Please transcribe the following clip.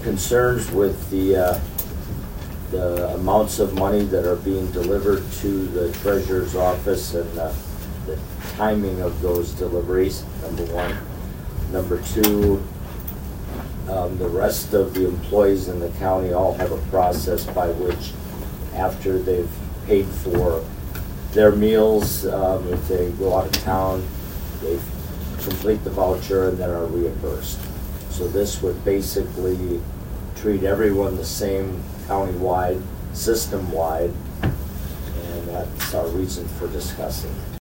concerns with the amounts of money that are being delivered to the treasurer's office and the timing of those deliveries, number one. Number two, the rest of the employees in the county all have a process by which, after they've paid for their meals, if they go out of town, they complete the voucher and then are reimbursed. So this would basically treat everyone the same county-wide, system-wide, and that's our reason for discussing.